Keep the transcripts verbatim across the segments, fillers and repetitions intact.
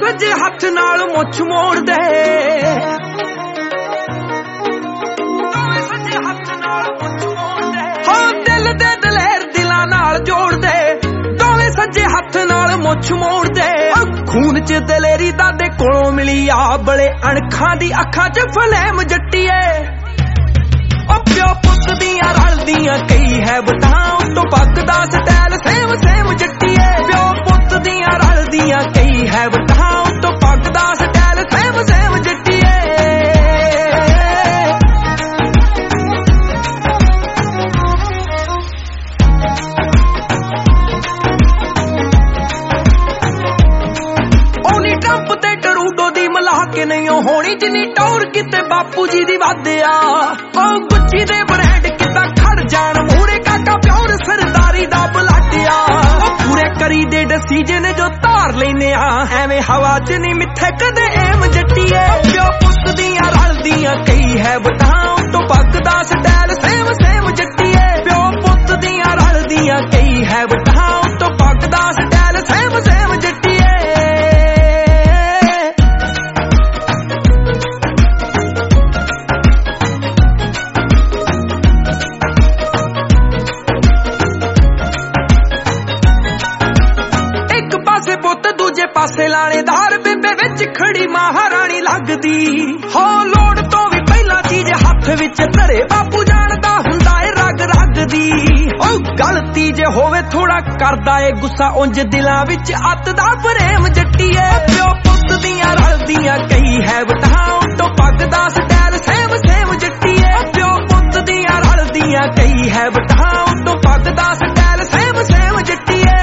सजे हथ नाल मुछ मोड़ दे, दोवें सजे हथ नाल मुछ मोड़ दे, हो दिल दे दलेर दिलां नाल जोड़ दे, दोवें सजे हथ नाल मुछ मोड़ दे। खून च दलेरी दादे कोलों मिली आ, बड़े अणखां दी अखां च फलेम जट्टीए। ओ प्यो पुत दियां रलदियां कई है बतां, उत्तों पकदा स्टैल सेम सेम जट्टीए। प्यो पुत दियां रलदियां कई है बतां, उत्तों पकदा स्टैल सेम सेम जट्टीए। ओनी ट्रंप ते टरूडो दी मलाह के नहीं होनी, जिन्नी टौर किते बापू जी दी वादिया। ओ गुच्ची दे ब्रांड किता खड़ जान मूरे, काका प्योर सरदारी दा बलाटिया। पूरे करी दे डिसीजन जो तार लेने आ, एवें हवा च नहीं मिथे कदे एम जट्टीए। प्यो पुत दियां रलदियां कई है बतां, उत्तों पकदा स्टैल सेम सेम जट्टीए। प्यो पुत दियां रलदियां कई है बतां, उत्तों पकदा स्टैल सेम सेम जट्टीए। पुत दूजे पासे लाणेदार, बेबे विच खड़ी महारानी लगदी। हो लोड़ तो भी पहला चीज हथ विच धरे, बापू जानदा हुंदा ए रग रग दी। ओ गलती जे होवे थोड़ा करदा ए गुस्सा, उंज दिलां विच अत दा प्रेम जट्टीए। प्यो पुत दियां रलदियां कई है बतां, उत्तों पकदा स्टैल सेम सेम जट्टीए। प्यो पुत दियां रलदियां कई है बतां, उत्तों पकदा स्टैल सेम सेम जट्टीए।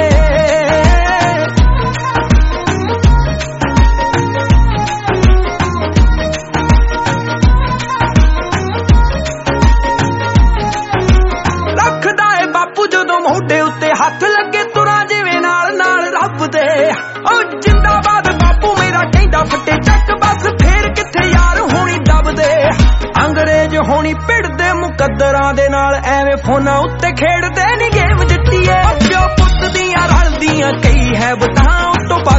मोढे उत्ते हथ लगे तुरां जिवें नाल नाल रब दे। ओ जिंदाबाद बापू मेरा कहंदा फटे चक, बस फेर किथे यार होनी दब दे। अंग्रेज होनी भिड़दे मुकद्दरां दे नाल, एवें फोनां उत्ते खेड़दे नी गेम जट्टीए। प्यो पुत दियां रलदियां कई है बतां, उत्तों